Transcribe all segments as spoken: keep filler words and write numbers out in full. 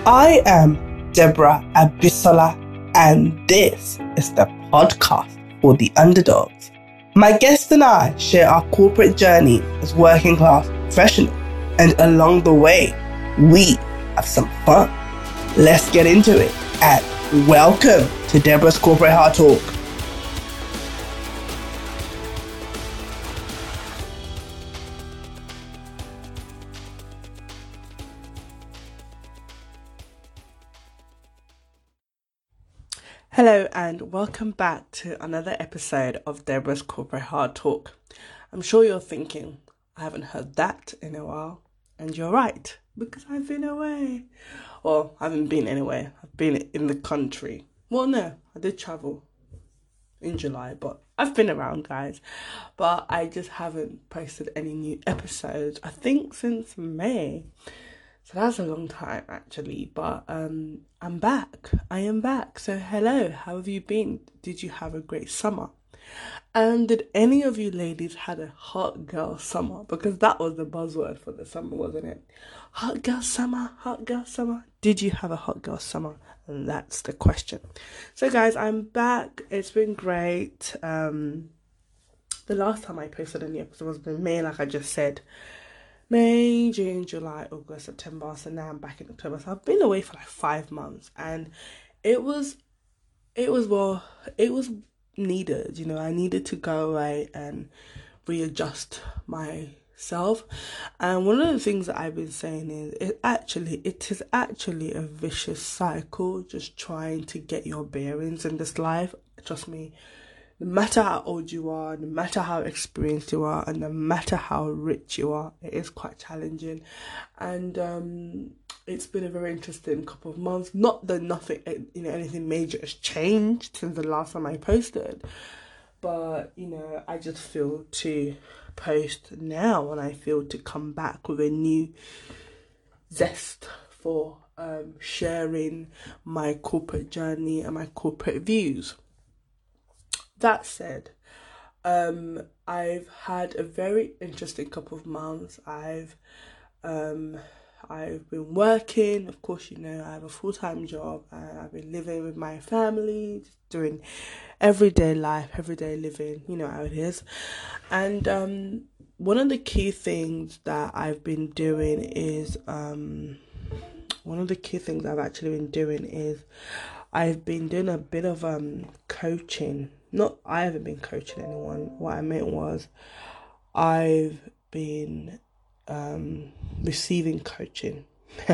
I am Deborah Abisola, and this is the podcast for the underdogs. My guest and I share our corporate journey as working class professionals, and along the way, we have some fun. Let's get into it, and welcome to Deborah's Corporate Heart Talk. Hello and welcome back to another episode of Deborah's Corporate Heart Talk. I'm sure you're thinking, I haven't heard that in a while. And you're right, because I've been away. Well, I haven't been anywhere. I've been in the country. Well, no, I did travel in July, but I've been around, guys. But I just haven't posted any new episodes, I think, since May. So that's a long time, actually, but um, I'm back. I am back. So hello, how have you been? Did you have a great summer? And did any of you ladies had a hot girl summer? Because that was the buzzword for the summer, wasn't it? Hot girl summer, hot girl summer. Did you have a hot girl summer? And that's the question. So guys, I'm back. It's been great. Um, the last time I posted a new episode was in May, like I just said. May, June, July, August, September. So now I'm back in October. So I've been away for like five months, and it was, it was well, it was needed. You know, I needed to go away and readjust myself. And one of the things that I've been saying is, it actually, it is actually a vicious cycle. Just trying to get your bearings in this life. Trust me. No matter how old you are, no matter how experienced you are, and no matter how rich you are, it is quite challenging. And um, it's been a very interesting couple of months. Not that nothing, you know, anything major has changed since the last time I posted, but you know, I just feel to post now, and I feel to come back with a new zest for um, sharing my corporate journey and my corporate views. That said, um, I've had a very interesting couple of months. I've um, I've been working. Of course, you know, I have a full-time job, and I've been living with my family, doing everyday life, everyday living, you know how it is. And um, one of the key things that I've been doing is, um, one of the key things I've actually been doing is I've been doing a bit of um coaching. Not, I haven't been coaching anyone. What I meant was, I've been um, receiving coaching.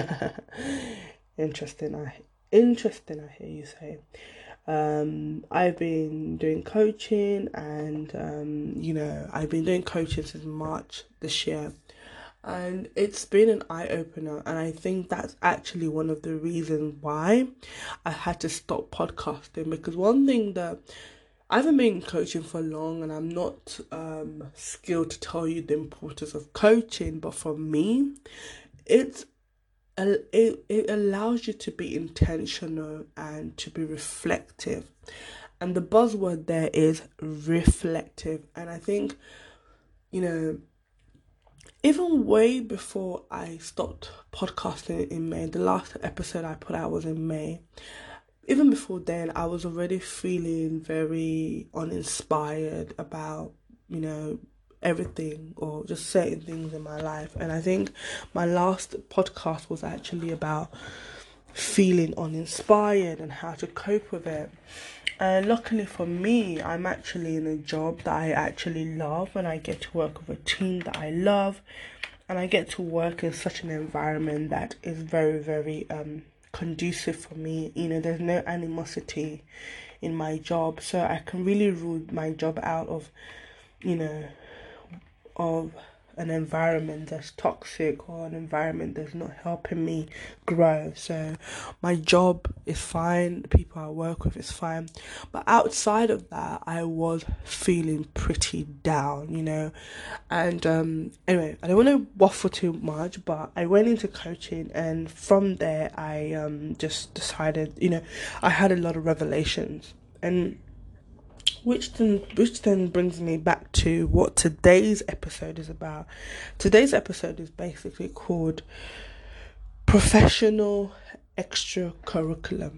interesting, I interesting. I hear you say. Um, I've been doing coaching, and um, you know, I've been doing coaching since March this year, and it's been an eye opener. And I think that's actually one of the reasons why I had to stop podcasting, because one thing that I haven't been coaching for long, and I'm not um, skilled to tell you the importance of coaching, but for me, it's it, it allows you to be intentional and to be reflective. And the buzzword there is reflective. And I think, you know, even way before I stopped podcasting in May, the last episode I put out was in May. Even before then, I was already feeling very uninspired about, you know, everything, or just certain things in my life. And I think my last podcast was actually about feeling uninspired and how to cope with it. And luckily for me, I'm actually in a job that I actually love, and I get to work with a team that I love, and I get to work in such an environment that is very, very um. conducive for me. You know, there's no animosity in my job, so I can really rule my job out of, you know, of an environment that's toxic, or an environment that's not helping me grow. So my job is fine, the people I work with is fine, but outside of that, I was feeling pretty down, you know. And um anyway, I don't want to waffle too much, but I went into coaching, and from there I um just decided, you know, I had a lot of revelations, and Which then, which then brings me back to what today's episode is about. Today's episode is basically called Professional extracurriculum.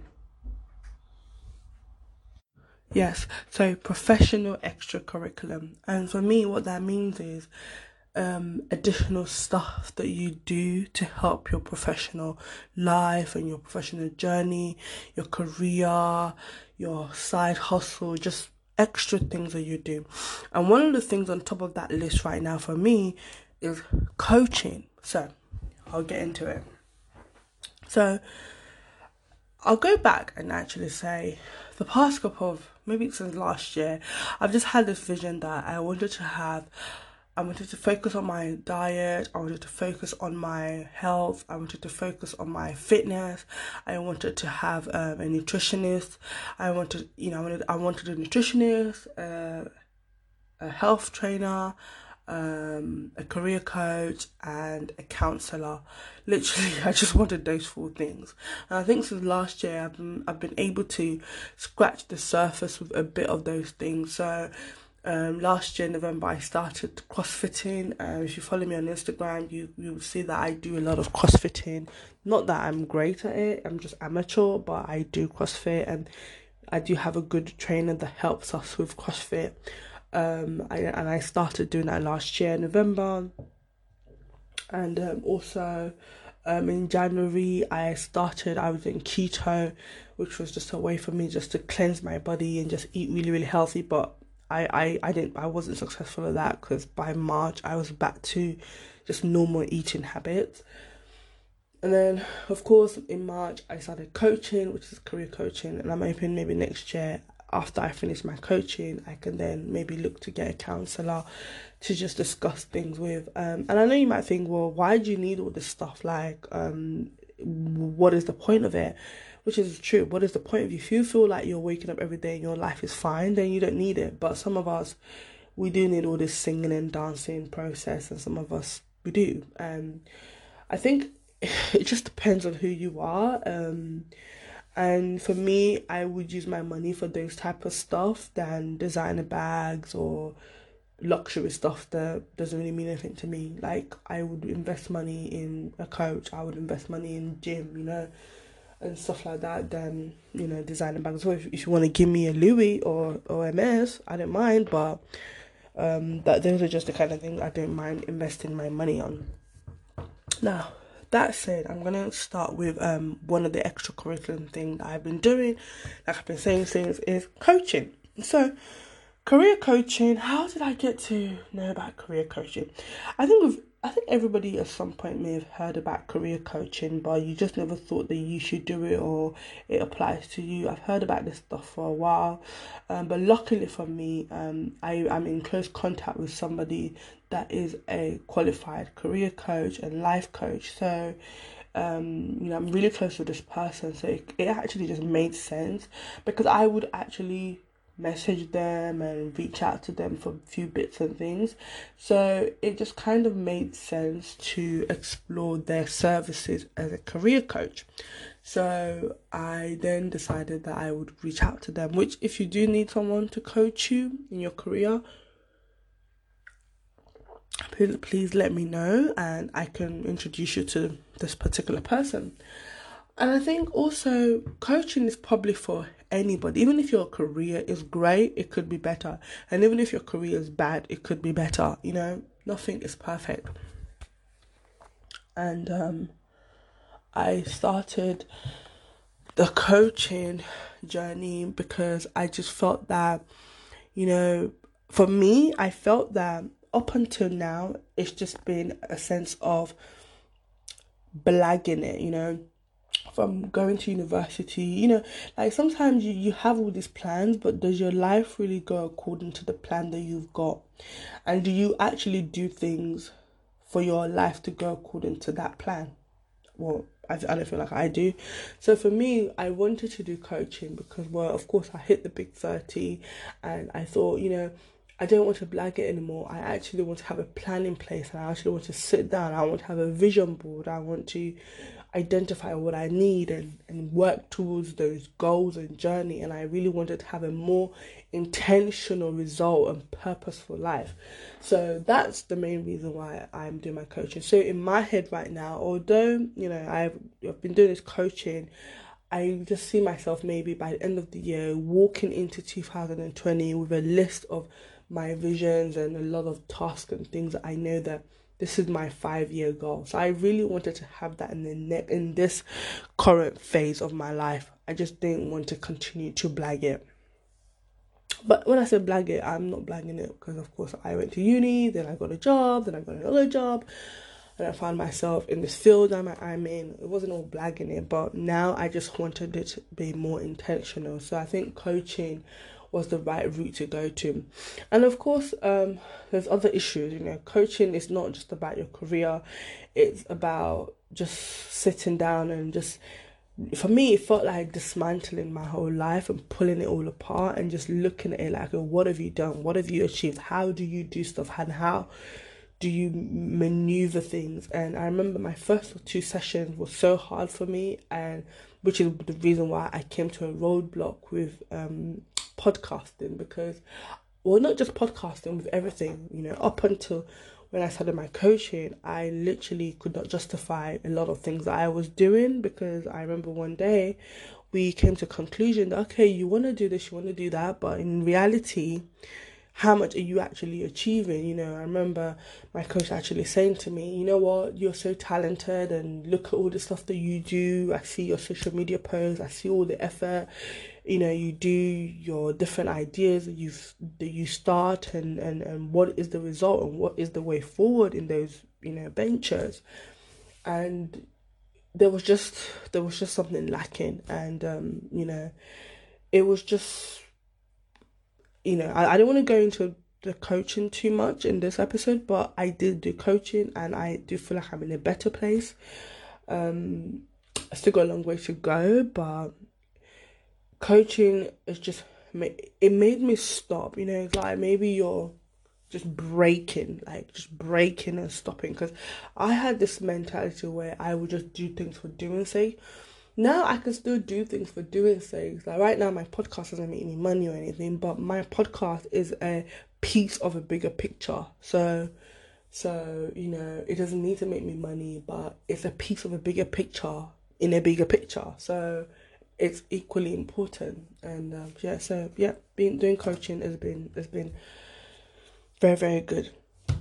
Yes, so professional extracurriculum. And for me, what that means is um, additional stuff that you do to help your professional life and your professional journey, your career, your side hustle, just extra things that you do. And one of the things on top of that list right now for me is coaching. So I'll get into it. So I'll go back and actually say the past couple of, maybe since last year, I've just had this vision that I wanted to have. I wanted to focus on my diet. I wanted to focus on my health. I wanted to focus on my fitness. I wanted to have um, a nutritionist. I wanted, you know, I wanted, I wanted a nutritionist, uh, a health trainer, um, a career coach, and a counselor. Literally, I just wanted those four things. And I think since last year, I've been, I've been able to scratch the surface with a bit of those things. So um, last year, November, I started CrossFitting. Um, if you follow me on Instagram, you, you will see that I do a lot of CrossFitting. Not that I'm great at it, I'm just amateur, but I do CrossFit, and I do have a good trainer that helps us with CrossFit. Um, I, and I started doing that last year, November. And um, also um, in January, I started, I was in keto, which was just a way for me just to cleanse my body and just eat really, really healthy. But I, I, I didn't, I wasn't successful at that, because by March, I was back to just normal eating habits. And then, of course, in March, I started coaching, which is career coaching. And I'm hoping maybe next year, after I finish my coaching, I can then maybe look to get a counsellor to just discuss things with. Um, and I know you might think, well, why do you need all this stuff? Like, um, what is the point of it? Which is true. What is the point of it? If you feel like you're waking up every day and your life is fine, then you don't need it. But some of us, we do need all this singing and dancing process, and some of us, we do. Um, I think it just depends on who you are. Um, And for me, I would use my money for those type of stuff than designer bags or luxury stuff that doesn't really mean anything to me. Like, I would invest money in a coach, I would invest money in gym, you know, and stuff like that, than, you know, designer bags. So if, if you want to give me a Louis or, or M S, I don't mind, but um, that those are just the kind of things I don't mind investing my money on. Now, that said, I'm going to start with um one of the extracurricular things that I've been doing, like I've been saying since, is coaching. So, career coaching, how did I get to know about career coaching? I think with, I think everybody at some point may have heard about career coaching, but you just never thought that you should do it or it applies to you. I've heard about this stuff for a while, um, but luckily for me, um, I am in close contact with somebody that is a qualified career coach and life coach. So, um, you know, I'm really close with this person. So it, it actually just made sense, because I would actually message them and reach out to them for a few bits and things. So it just kind of made sense to explore their services as a career coach. So I then decided that I would reach out to them, which, if you do need someone to coach you in your career, please, please let me know and I can introduce you to this particular person. And I think also coaching is probably for anybody. Even if your career is great, it could be better. And even if your career is bad, it could be better. You know, nothing is perfect. And um, I started the coaching journey because I just felt that, you know, for me, I felt that up until now, it's just been a sense of blagging it, you know, from going to university, you know, like sometimes you, you have all these plans, but does your life really go according to the plan that you've got? And do you actually do things for your life to go according to that plan? Well, I, I don't feel like I do. So for me, I wanted to do coaching because, well, of course, I hit the big thirty and I thought, you know, I don't want to blag it anymore. I actually want to have a plan in place, and I actually want to sit down. I want to have a vision board. I want to identify what I need and, and work towards those goals and journey. And I really wanted to have a more intentional result and purposeful life. So that's the main reason why I'm doing my coaching. So in my head right now, although, you know, I've, I've been doing this coaching, I just see myself maybe by the end of the year walking into two thousand twenty with a list of my visions and a lot of tasks and things that I know that this is my five-year goal. So I really wanted to have that in the ne- in this current phase of my life. I just didn't want to continue to blag it. But when I say blag it, I'm not blagging it because, of course, I went to uni, then I got a job, then I got another job, and I found myself in this field I'm, I'm in. It wasn't all blagging it, but now I just wanted it to be more intentional. So I think coaching was the right route to go to. And of course, um, there's other issues. You know, coaching is not just about your career. It's about just sitting down and just, for me, it felt like dismantling my whole life and pulling it all apart and just looking at it like, oh, what have you done? What have you achieved? How do you do stuff? And how do you maneuver things? And I remember my first two sessions were so hard for me, and which is the reason why I came to a roadblock with um podcasting, because, well, not just podcasting, with everything, you know, up until when I started my coaching, I literally could not justify a lot of things that I was doing, because I remember one day we came to a conclusion that, okay, you want to do this, you want to do that, but in reality, how much are you actually achieving? You know, I remember my coach actually saying to me, you know what, you're so talented and look at all the stuff that you do. I see your social media posts, I see all the effort, you know, you do, your different ideas that you that you start, and, and, and what is the result and what is the way forward in those, you know, ventures. And there was just, there was just something lacking. And, um, you know, it was just, you know, I, I don't want to go into the coaching too much in this episode, but I did do coaching and I do feel like I'm in a better place. Um, I still got a long way to go, but coaching is just, it made me stop. You know, it's like maybe you're just breaking, like just breaking and stopping, because I had this mentality where I would just do things for doing sake. Now I can still do things for doing sake. Like right now, my podcast doesn't make any money or anything, but my podcast is a piece of a bigger picture. So, so you know, it doesn't need to make me money, but it's a piece of a bigger picture in a bigger picture. So it's equally important. And um, yeah, so yeah, being doing coaching has been has been very, very good.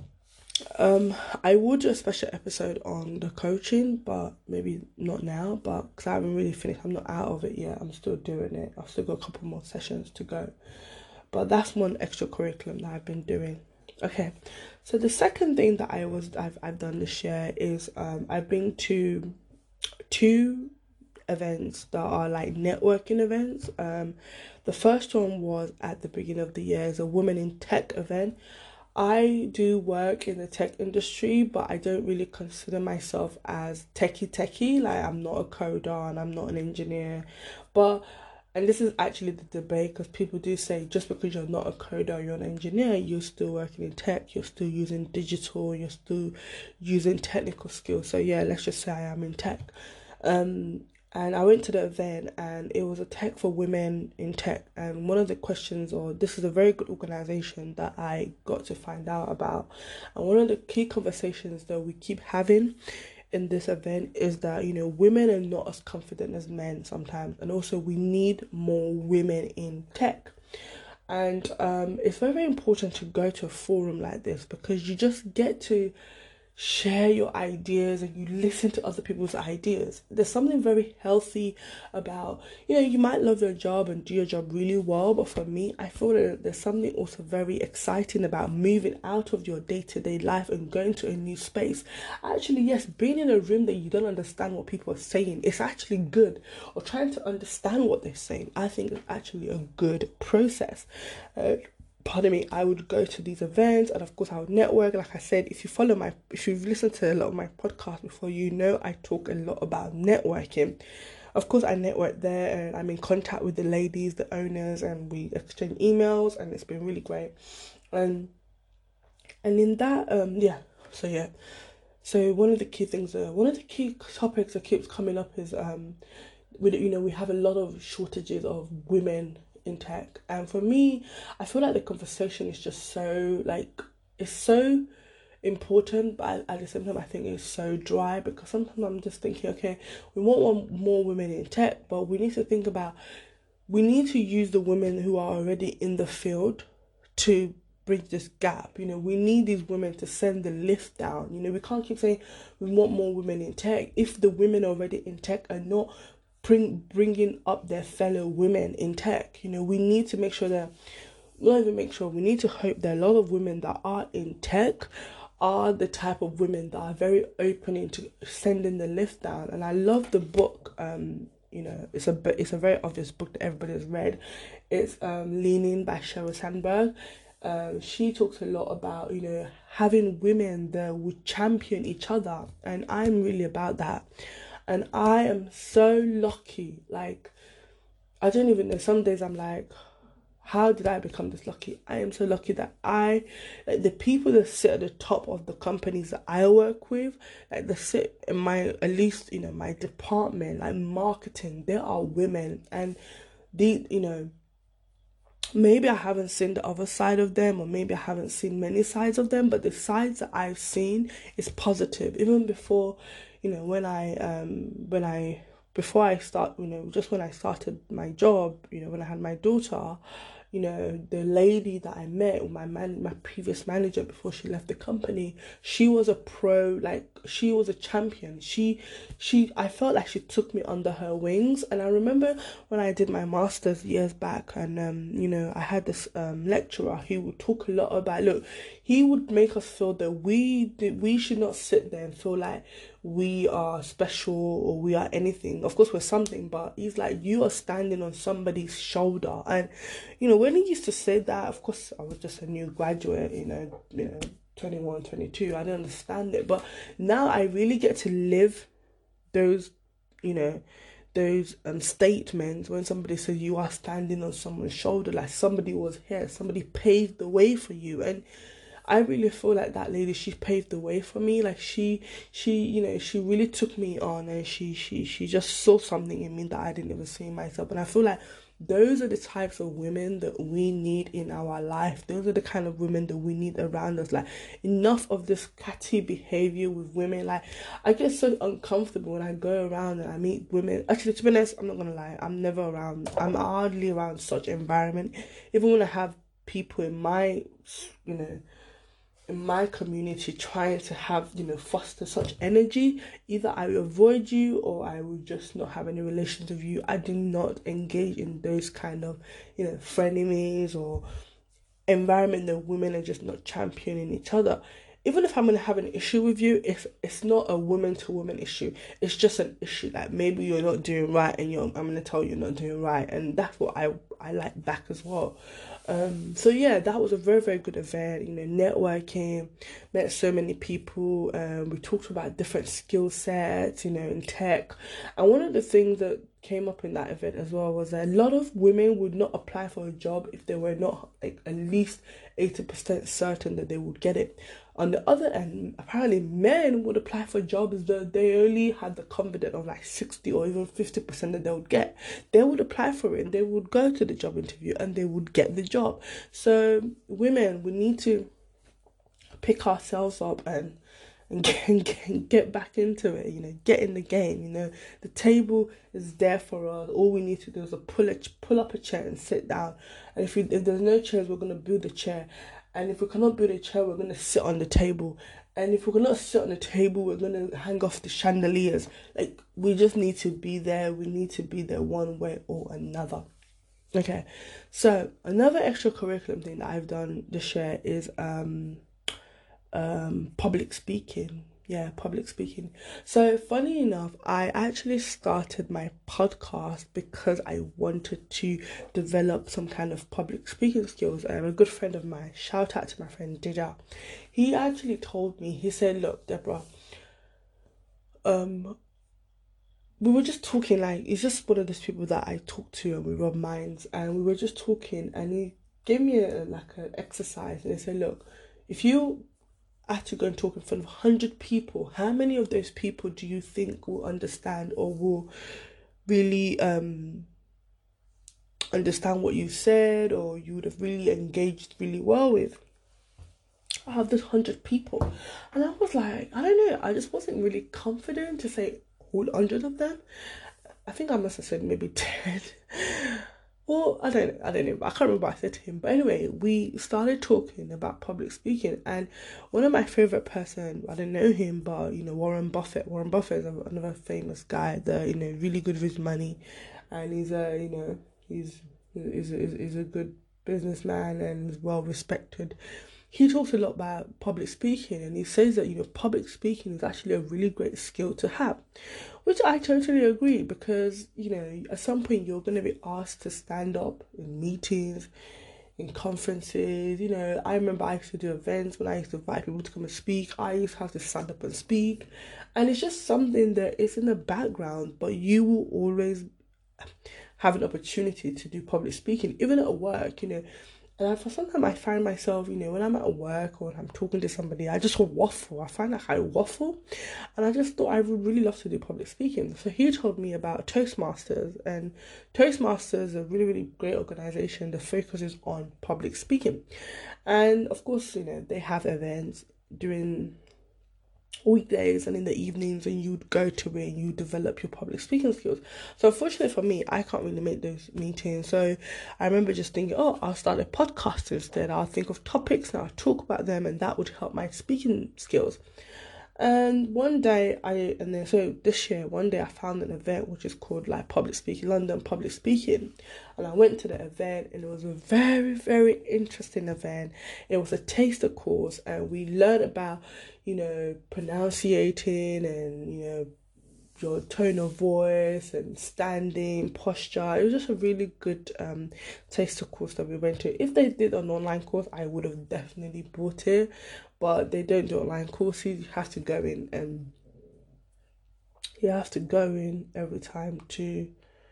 Um, I would do a special episode on the coaching, but maybe not now, but because I haven't really finished, I'm not out of it yet, I'm still doing it, I've still got a couple more sessions to go, but that's one extra curriculum that I've been doing. Okay, so the second thing that I was, I've, I've done this year is, um, I've been to two events that are like networking events. Um, the first one was at the beginning of the year, it's a Women in Tech event. I do work in the tech industry, but I don't really consider myself as techie techie. Like, I'm not a coder and I'm not an engineer. But, and this is actually the debate, because people do say just because you're not a coder, you're an engineer, you're still working in tech, you're still using digital, you're still using technical skills. So yeah, let's just say I am in tech. Um, And I went to the event, and it was a tech for women in tech. And one of the questions, or this is a very good organization that I got to find out about. And one of the key conversations that we keep having in this event is that, you know, women are not as confident as men sometimes. And also we need more women in tech. And um, it's very, very important to go to a forum like this, because you just get to share your ideas and you listen to other people's ideas. There's something very healthy about, you know, you might love your job and do your job really well, but for me, I feel that there's something also very exciting about moving out of your day-to-day life and going to a new space. Actually, yes, being in a room that you don't understand what people are saying, it's actually good. Or trying to understand what they're saying, I think is actually a good process. Uh, Pardon me, I would go to these events, and of course I would network. Like I said, if you follow my, if you've listened to a lot of my podcasts before, you know I talk a lot about networking. of course, I network there and I'm in contact with the ladies, the owners, and we exchange emails, and it's been really great. And and in that, um, yeah, so yeah, so one of the key things, uh, one of the key topics that keeps coming up is um, we you know we have a lot of shortages of women in tech, and for me, I feel like the conversation is just so like it's so important, but at the same time I think it's so dry, because sometimes I'm just thinking, okay, we want more women in tech, but we need to think about, we need to use the women who are already in the field to bridge this gap. You know, we need these women to send the lift down. You know, we can't keep saying we want more women in tech if the women already in tech are not bring bringing up their fellow women in tech. You know, we need to make sure that, not even make sure, we need to hope that a lot of women that are in tech are the type of women that are very open into sending the lift down. And I love the book. Um, you know, it's a it's a very obvious book that everybody has read. It's um, Leaning by Sheryl Sandberg. Um, she talks a lot about, you know, having women that would champion each other, and I'm really about that. And I am so lucky. Like, I don't even know. Some days I'm like, how did I become this lucky? I am so lucky that I, like, the people that sit at the top of the companies that I work with, like, they sit in my, at least, you know, my department, like marketing, there are women. And the, you know, maybe I haven't seen the other side of them, or maybe I haven't seen many sides of them, but the sides that I've seen is positive. Even before, you know, when I, um, when I, before I start, you know, just when I started my job, you know, when I had my daughter, you know, the lady that I met, my man, my previous manager before she left the company, she was a pro, like, she was a champion. She, she, I felt like she took me under her wings. And I remember when I did my master's years back, and, um, you know, I had this um, lecturer who would talk a lot about, look, he would make us feel that we did, we should not sit there and feel like we are special or we are anything. Of course, we're something, but he's like, you are standing on somebody's shoulder. And, you know, when he used to say that, of course, I was just a new graduate, you know, you know, twenty-one, twenty-two, I didn't understand it. But now I really get to live those, you know, those um statements when somebody says you are standing on someone's shoulder, like somebody was here, somebody paved the way for you. And I really feel like that lady, she paved the way for me. Like she, she, you know, she really took me on, and she, she, she just saw something in me that I didn't even see in myself. And I feel like those are the types of women that we need in our life. Those are the kind of women that we need around us. Like, enough of this catty behavior with women. Like, I get so uncomfortable when I go around and I meet women. Actually, to be honest, I'm not gonna lie, I'm never around, I'm hardly around such environment. Even when I have people in my, you know, in my community trying to have, you know, foster such energy, either I will avoid you or I will just not have any relations with you. I do not engage in those kind of, you know, frenemies or environment that women are just not championing each other. Even if I'm going to have an issue with you, if it's not a woman to woman issue, it's just an issue that maybe you're not doing right, and you're, I'm going to tell you you're not doing right. And that's what I, I like back as well. Um, so yeah, that was a very, very good event, you know, networking, met so many people. Um, we talked about different skill sets, you know, in tech. And one of the things that came up in that event as well was that a lot of women would not apply for a job if they were not like at least eighty percent certain that they would get it. On the other end, apparently men would apply for jobs that they only had the confidence of like sixty or even fifty percent that they would get. They would apply for it, they would go to the job interview, and they would get the job. So women, we need to pick ourselves up and and get, and get, and get back into it, you know, get in the game, you know. The table is there for us. All we need to do is pull a, pull up a chair and sit down. And if, we, if there's no chairs, we're going to build a chair. And if we cannot build a chair, we're going to sit on the table. And if we're going to sit on the table, we're going to hang off the chandeliers. Like, we just need to be there. We need to be there one way or another. Okay, so another extracurriculum thing that I've done this year is um um public speaking. Yeah, public speaking. So funny enough, I actually started my podcast because I wanted to develop some kind of public speaking skills. And a good friend of mine, shout out to my friend Dija, he actually told me, he said, look, Deborah, um we were just talking, like, he's just one of those people that I talk to and we rub minds, and we were just talking, and he gave me a, like an exercise, and he said, look, if you had to go and talk in front of one hundred people, how many of those people do you think will understand or will really um understand what you said, or you would have really engaged really well with? I have this hundred people, and I was like, I don't know, I just wasn't really confident to say all hundred of them. I think I must have said maybe ten. Well, I don't know, I don't know, I can't remember what I said to him. But anyway, we started talking about public speaking, and one of my favorite person, I don't know him, but you know, Warren Buffett. Warren Buffett is another famous guy, the you know, really good with his money, and he's a you know, he's he's he's, he's a good businessman and is well respected. He talks a lot about public speaking, and he says that, you know, public speaking is actually a really great skill to have, which I totally agree, because, you know, at some point you're going to be asked to stand up in meetings, in conferences. You know, I remember I used to do events when I used to invite people to come and speak. I used to have to stand up and speak, and it's just something that is in the background, but you will always have an opportunity to do public speaking, even at work, you know. And for sometimes I find myself, you know, when I'm at work or when I'm talking to somebody, I just waffle. I find like I waffle. And I just thought I would really love to do public speaking. So he told me about Toastmasters. And Toastmasters is a really, really great organization that focuses on public speaking. And of course, you know, they have events during weekdays and in the evenings, and you'd go to it and you develop your public speaking skills. So unfortunately for me, I can't really make those meetings. So I remember just thinking, oh, I'll start a podcast instead. I'll think of topics and I'll talk about them, and that would help my speaking skills. And one day I, and then so this year, one day I found an event which is called like Public Speaking London, Public Speaking. And I went to the event, and it was a very, very interesting event. It was a taster course, and we learned about, you know, pronunciating and, you know, your tone of voice and standing, posture. It was just a really good um taster course that we went to. If they did an online course, I would have definitely bought it, but they don't do online courses. You have to go in, and you have to go in every time to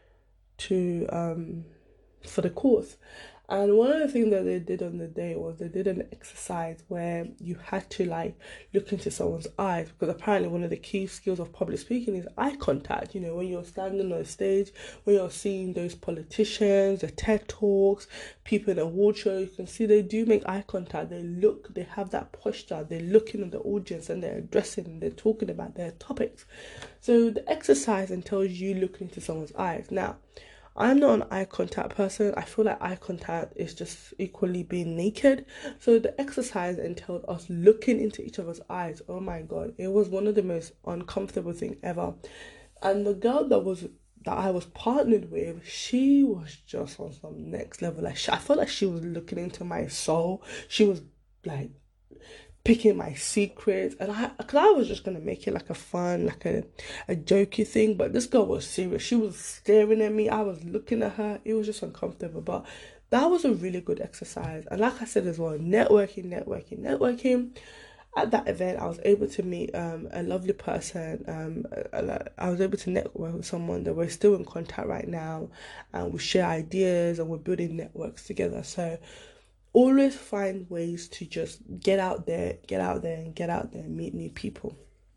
to um for the course. And one of the things that they did on the day was they did an exercise where you had to like look into someone's eyes, because apparently one of the key skills of public speaking is eye contact. You know, when you're standing on a stage, when you're seeing those politicians, the TED Talks, people in award shows, you can see they do make eye contact. They look, they have that posture, they're looking at the audience and they're addressing and they're talking about their topics. So the exercise entails you looking into someone's eyes. Now, I'm not an eye contact person. I feel like eye contact is just equally being naked. So the exercise entailed us looking into each other's eyes. Oh my God. It was one of the most uncomfortable things ever. And the girl that was that I was partnered with, she was just on some next level. Like she, I felt like she was looking into my soul. She was like picking my secrets, and I, because I was just gonna make it like a fun, like a, a jokey thing, but this girl was serious. She was staring at me. I was looking at her. It was just uncomfortable, but that was a really good exercise. And like I said as well, networking, networking, networking. At that event, I was able to meet um a lovely person. Um, I was able to network with someone that we're still in contact right now, and we share ideas and we're building networks together. So always find ways to just get out there, get out there and get out there and meet new people.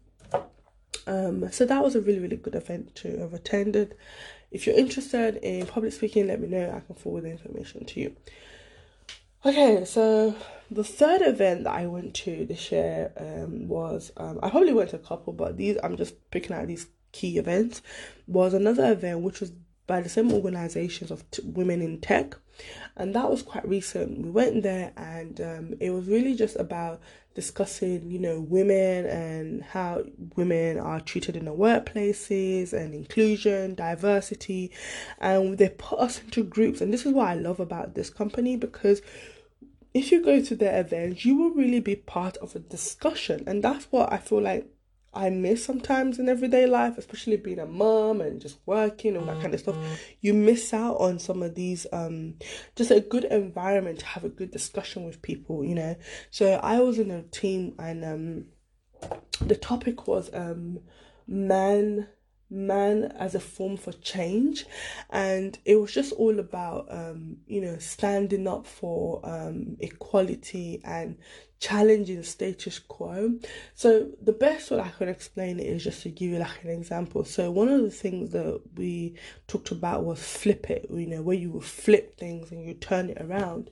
Um, so that was a really, really good event to have attended. If you're interested in public speaking, let me know. I can forward the information to you. Okay, so the third event that I went to this year um, was, um, I probably went to a couple, but these, I'm just picking out these key events, was another event which was by the same organizations of t- women in tech. And that was quite recent. We went there, and um, it was really just about discussing, you know, women and how women are treated in the workplaces, and inclusion, diversity. And they put us into groups. And this is what I love about this company, because if you go to their events, you will really be part of a discussion. And that's what I feel like I miss sometimes in everyday life, especially being a mom and just working, all that kind of stuff. You miss out on some of these, um, just a good environment to have a good discussion with people, you know. So I was in a team, and um, the topic was um, man man as a form for change, and it was just all about um you know standing up for um equality and challenging status quo. So the best way I can explain it is just to give you like an example. So one of the things that we talked about was flip it, you know, where you will flip things and you turn it around.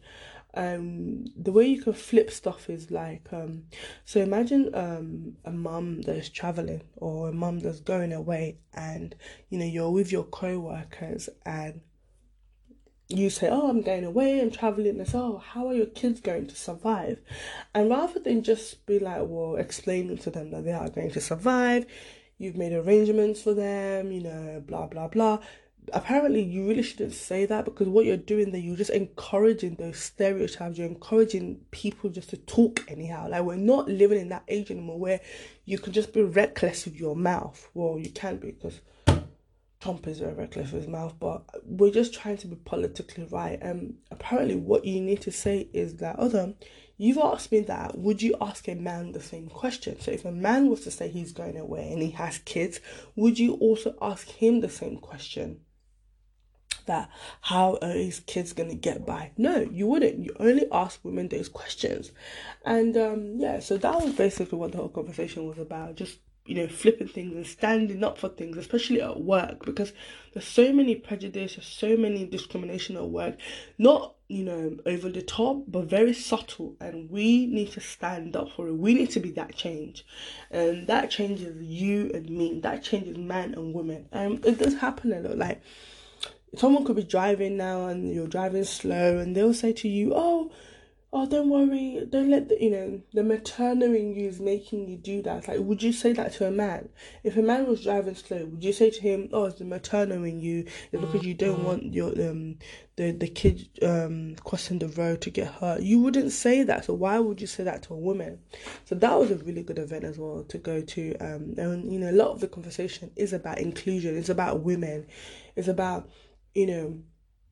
Um the way you can flip stuff is like um so imagine um a mum that is traveling, or a mum that's going away, and you know you're with your co-workers and you say, oh, I'm going away, I'm traveling. And so, oh, how are your kids going to survive? And rather than just be like, well, explaining to them that they are going to survive, you've made arrangements for them, you know, blah, blah, blah. Apparently, you really shouldn't say that, because what you're doing there, you're just encouraging those stereotypes. You're encouraging people just to talk anyhow. Like, we're not living in that age anymore where you can just be reckless with your mouth. Well, you can't be, because Trump is very reckless with his mouth, but we're just trying to be politically right. And apparently what you need to say is that, hold on, you've asked me that, would you ask a man the same question? So if a man was to say he's going away and he has kids, would you also ask him the same question? That how are his kids gonna get by? No, you wouldn't. You only ask women those questions. And um yeah, so that was basically what the whole conversation was about. Just, you know, flipping things and standing up for things, especially at work, because there's so many prejudice, there's so many discrimination at work, not, you know, over the top, but very subtle, and we need to stand up for it. We need to be that change, and that changes you and me, that changes man and women. And it does happen a lot. Like, someone could be driving now and you're driving slow, and they'll say to you, oh, oh, don't worry, don't let the, you know, the maternal in you is making you do that. Like, would you say that to a man? If a man was driving slow, would you say to him, oh, it's the maternal in you, it's because you don't want your um the, the kid um crossing the road to get hurt? You wouldn't say that. So why would you say that to a woman? So that was a really good event as well to go to. Um and, you know, a lot of the conversation is about inclusion. It's about women. It's about, you know,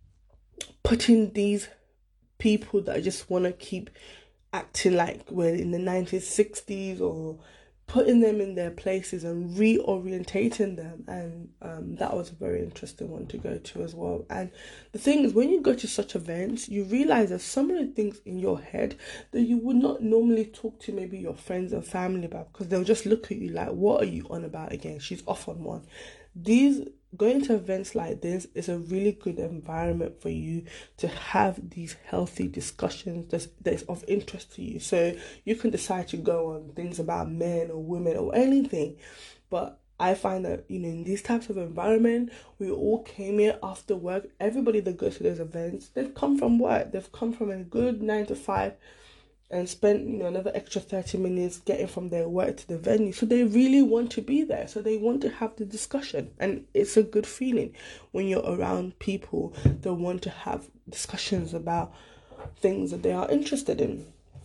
putting these people that just want to keep acting like we're in the nineteen sixties, or putting them in their places and reorientating them. And um, that was a very interesting one to go to as well. And the thing is, when you go to such events, you realize that some of the things in your head that you would not normally talk to maybe your friends and family about, because they'll just look at you like, what are you on about again? She's off on one. These Going to events like this is a really good environment for you to have these healthy discussions that's, that's of interest to you. So you can decide to go on things about men or women or anything. But I find that, you know, in these types of environment, we all came here after work. Everybody that goes to those events, they've come from work. They've come from a good nine to five and spent, you know, another extra thirty minutes getting from their work to the venue. So they really want to be there. So they want to have the discussion. And it's a good feeling when you're around people that want to have discussions about things that they are interested in.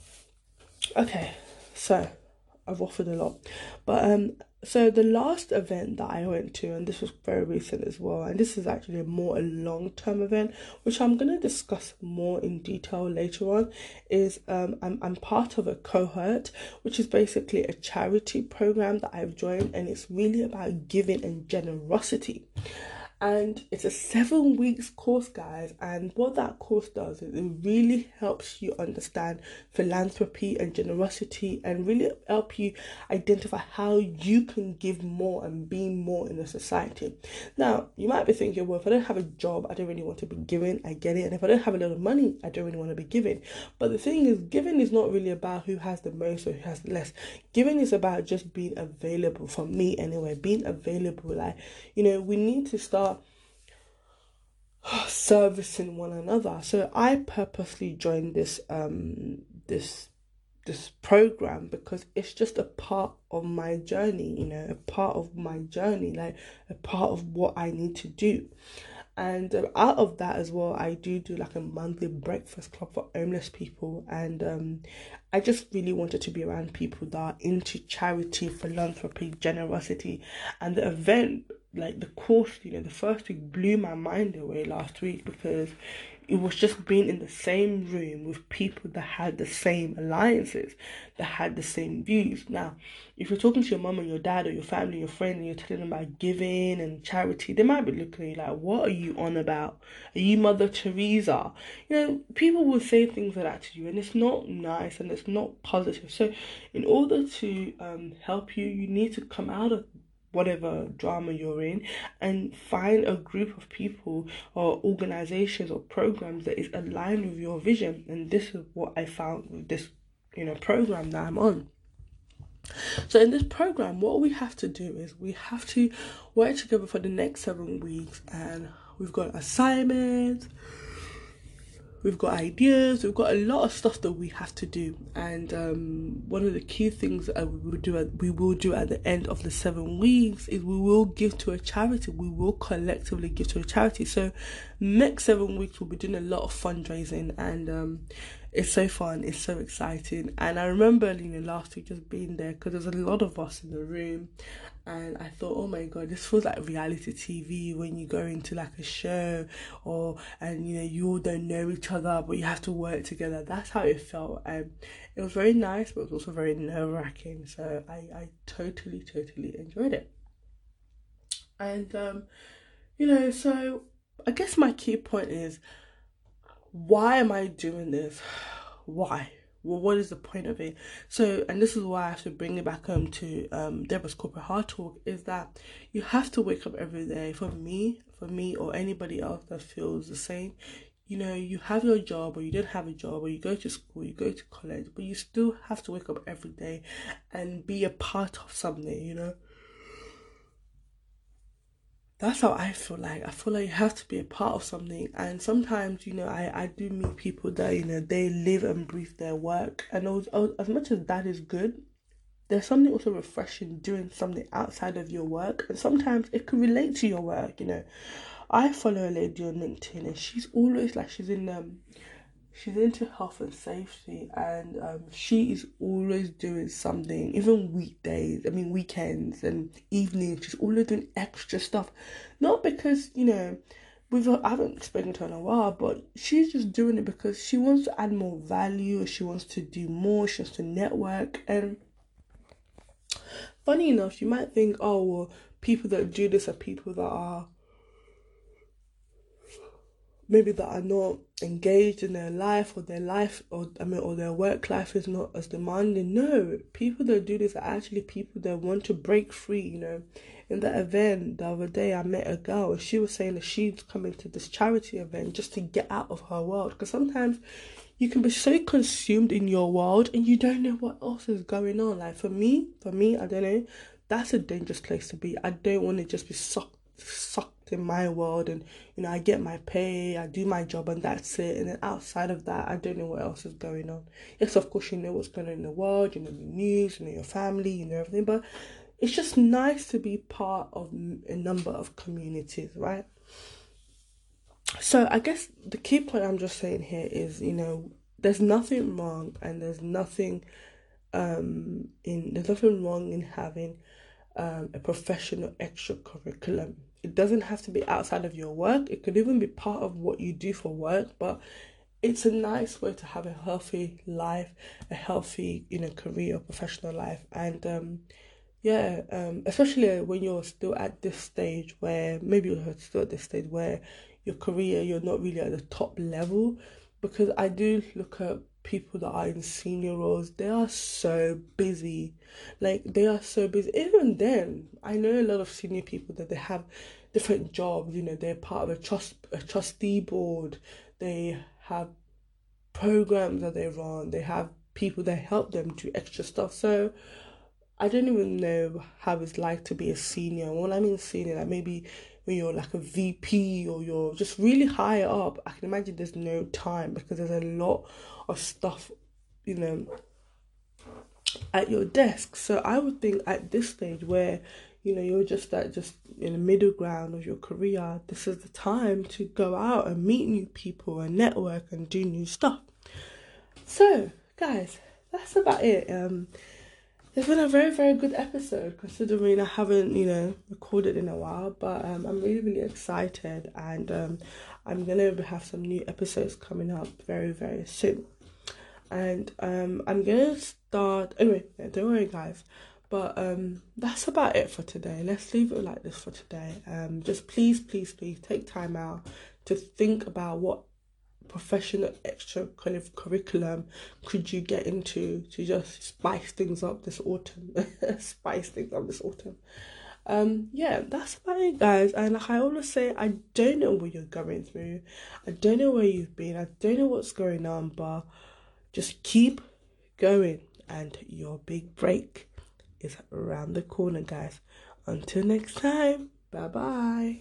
Okay, so I've offered a lot. But um so the last event that I went to, and this was very recent as well, and this is actually a more a long-term event, which I'm going to discuss more in detail later on, is um I'm, I'm part of a cohort, which is basically a charity program that I've joined, and it's really about giving and generosity. And it's a seven weeks course, guys. And what that course does is it really helps you understand philanthropy and generosity, and really help you identify how you can give more and be more in the society. Now, you might be thinking, well, if I don't have a job, I don't really want to be giving. I get it. And if I don't have a lot of money, I don't really want to be giving. But the thing is, giving is not really about who has the most or who has the less. Giving is about just being available, for me anyway, being available. Like, you know, we need to start servicing one another. So I purposely joined this um this this program because it's just a part of my journey, you know, a part of my journey, like a part of what I need to do. And um, out of that as well, I do do like a monthly breakfast club for homeless people. And um, I just really wanted to be around people that are into charity, philanthropy, generosity. And the event, like the course, you know, the first week blew my mind away last week, because It was just being in the same room with people that had the same alliances, that had the same views. Now, if you're talking to your mum and your dad or your family, your friend, and you're telling them about giving and charity, they might be looking at you like, what are you on about? Are you Mother Teresa? You know, people will say things like that to you, and it's not nice and it's not positive. So in order to um, help you, you need to come out of whatever drama you're in and find a group of people or organizations or programs that is aligned with your vision. And this is what I found with this, you know, program that I'm on. So in this program, what we have to do is we have to work together for the next seven weeks, and we've got assignments, we've got ideas, we've got a lot of stuff that we have to do. And um, one of the key things that we will do at, we will do at the end of the seven weeks is we will give to a charity. We will collectively give to a charity. So next seven weeks we'll be doing a lot of fundraising, and um, it's so fun, it's so exciting. And I remember, you know, last week just being there because there's a lot of us in the room, and I thought, oh my god, this feels like reality T V when you go into like a show, or and you know you all don't know each other but you have to work together. That's how it felt. And it was very nice, but it was also very nerve-wracking. So I, I totally totally enjoyed it. And um you know, so I guess my key point is, why am I doing this? Why? Well, what is the point of it? So, and this is why I have to bring it back home to um, Deborah's Corporate Heart Talk, is that you have to wake up every day. For me, for me or anybody else that feels the same, you know, you have your job or you don't have a job, or you go to school, you go to college, but you still have to wake up every day and be a part of something, you know. That's how I feel like. I feel like you have to be a part of something. And sometimes, you know, I, I do meet people that, you know, they live and breathe their work. And as, as much as that is good, there's something also refreshing doing something outside of your work. And sometimes it can relate to your work, you know. I follow a lady on LinkedIn, and she's always like, she's in um she's into health and safety, and um, she is always doing something, even weekdays, I mean weekends and evenings, she's always doing extra stuff. Not because, you know, we've, I haven't spoken to her in a while, but she's just doing it because she wants to add more value, she wants to do more, she wants to network. And funny enough, you might think, oh, well, people that do this are people that are maybe that are not engaged in their life, or their life, or I mean, or their work life is not as demanding. No, people that do this are actually people that want to break free. You know, in that event the other day, I met a girl, and she was saying that she's coming to this charity event just to get out of her world. Because sometimes you can be so consumed in your world and you don't know what else is going on. Like for me, for me, I don't know. That's a dangerous place to be. I don't want to just be sucked sucked in my world, and you know, I get my pay, I do my job, and that's it. And then outside of that, I don't know what else is going on. Yes, of course, you know what's going on in the world, you know the news, you know your family, you know everything, but it's just nice to be part of a number of communities, right? So I guess the key point I'm just saying here is, you know, there's nothing wrong, and there's nothing um in there's nothing wrong in having um a professional extracurriculum. It doesn't have to be outside of your work. It could even be part of what you do for work, but it's a nice way to have a healthy life, a healthy, you know, career or professional life. And um yeah, um especially when you're still at this stage where maybe you're still at this stage where your career, you're not really at the top level. Because I do look at people that are in senior roles, they are so busy. Like, they are so busy. Even then, I know a lot of senior people that they have different jobs. You know, they're part of a trust a trustee board. They have programs that they run. They have people that help them do extra stuff. So I don't even know how it's like to be a senior. And when I mean senior, like maybe when you're like a V P or you're just really high up, I can imagine there's no time because there's a lot of stuff, you know, at your desk. So I would think at this stage where, you know, you're just at just in the middle ground of your career, this is the time to go out and meet new people and network and do new stuff. So, guys, that's about it. Um, it's been a very, very good episode considering I haven't, you know, recorded in a while. But um, I'm really, really excited, and um, I'm going to have some new episodes coming up very, very soon. And um, I'm going to start... Anyway, yeah, don't worry, guys. But um, that's about it for today. Let's leave it like this for today. Um, just please, please, please take time out to think about what professional extra kind of curriculum could you get into to just spice things up this autumn. Spice things up this autumn. Um, yeah, that's about it, guys. And like I always say, I don't know what you're going through. I don't know where you've been. I don't know what's going on, but just keep going, and your big break is around the corner, guys. Until next time, bye bye.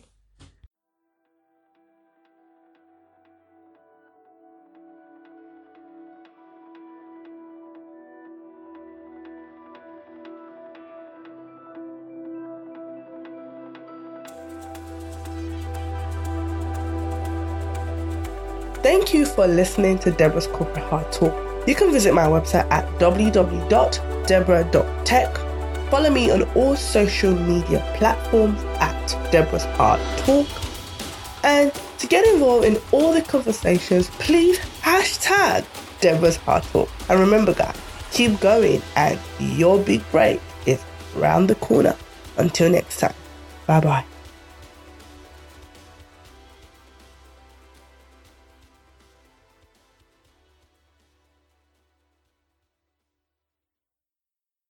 Thank you for listening to Deborah's Corporate Heart Talk. You can visit my website at w w w dot deborah dot tech. Follow me on all social media platforms at Deborah's Heart Talk. And to get involved in all the conversations, please hashtag Deborah's Heart Talk. And remember, guys, keep going, and your big break is around the corner. Until next time, bye bye.